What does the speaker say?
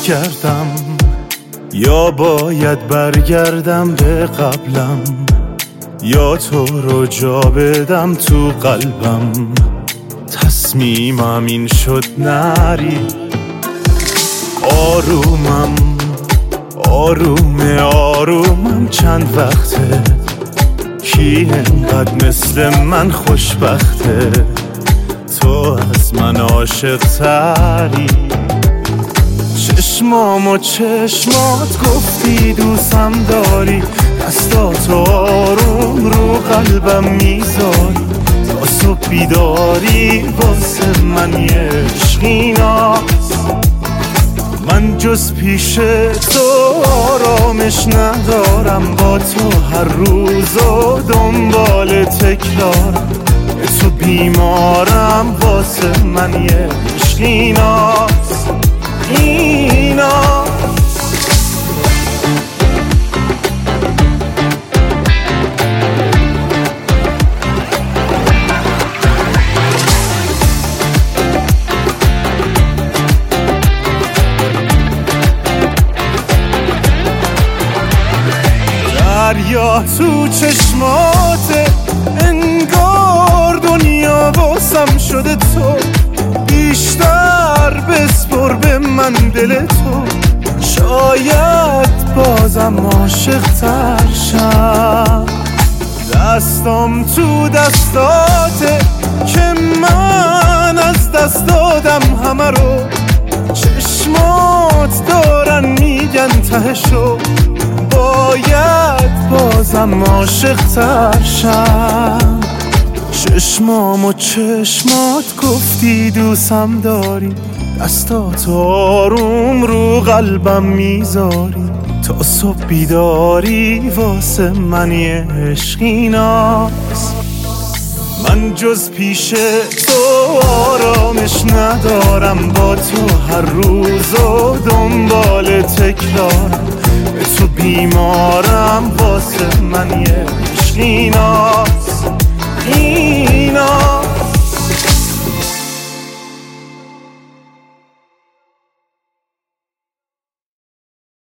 کردم یا باید برگردم به قبلم، یا تو رو جا بدم تو قلبم. تصمیمم این شد نری. آرومم آرومم چند وقته، کی انقدر مثل من خوشبخته؟ تو از من عاشق تری. چشمام و چشمات گفتی دوستم داری، دستاتو آروم رو قلبم میذاری. تا صبح بیداری واسه من یه عشقی ناز. من جز پیش تو آرامش ندارم، با تو هر روز و دنبال تکرارم. تو بیمارم واسه من یه عشقی ناز. اینا دریا تو چشماته، انگار دنیا واسم شده. تو بیشتر بسپر به من دل تو، شاید بازم عاشق تر شم. دستم تو دستاته که من از دست دادم همه رو. چشمات دارن میگن تهشو، باید بازم عاشق تر شم. چشمام و چشمات گفتی دوستم داری، دستات آروم رو قلبم میذاری. تا صبح بیداری واسه من یه عشقی ناز. من جز پیش تو آرامش ندارم، با تو هر روز و دنبال تکرارم. تو بیمارم واسه من یه عشقی ناز.